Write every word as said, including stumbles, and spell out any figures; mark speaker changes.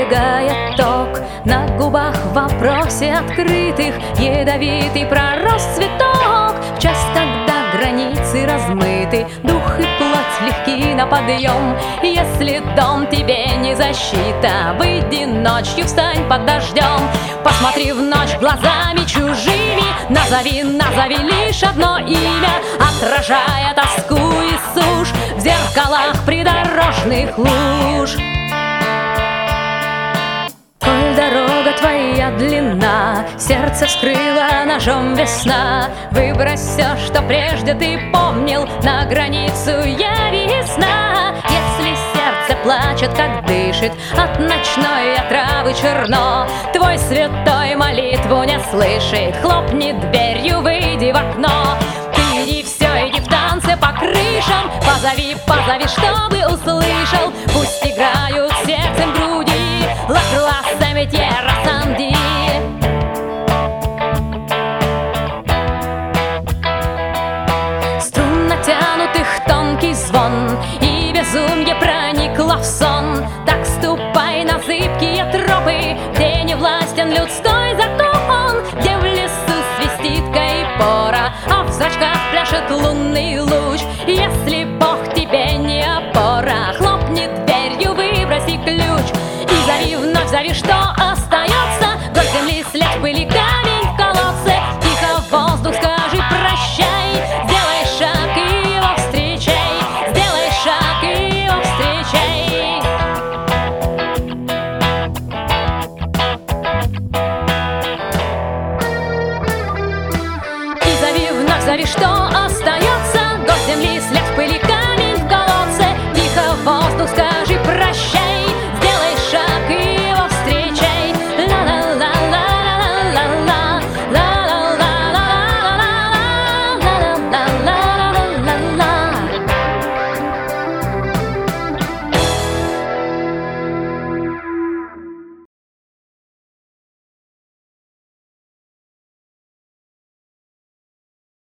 Speaker 1: Пробегает ток, на губах в вопросе открытых ядовитый пророс цветок. В час, когда границы размыты, дух и плоть легки на подъем. Если дом тебе не защита, выйди ночью, встань под дождем. Посмотри в ночь глазами чужими, назови, назови лишь одно имя, отражая тоску и сушь в зеркалах придорожных луж. Коль дорога твоя длинна, сердце вскрыла ножом весна, выбрось все, что прежде ты помнил, на границу яви сна. Если сердце плачет, как дышит, от ночной отравы черно, твой святой молитву не слышит, хлопни дверью, выйди в окно. Ты иди, все, иди в танце по крышам, позови, позови, чтобы услышал. Пусть играют сердцем груди ла круассе метье рассанди. Струн натянутых тонкий звон, и безумье проникло в сон. Так ступай на зыбкие тропы, где не властен людской закон, где в лесу свистит кайпора, а в зрачках пляшет лунный луч. Если Бог тебе не опора, хлопни дверью, выброси ключ. И зови, вновь зови, что остается, вдоль земли след пыли.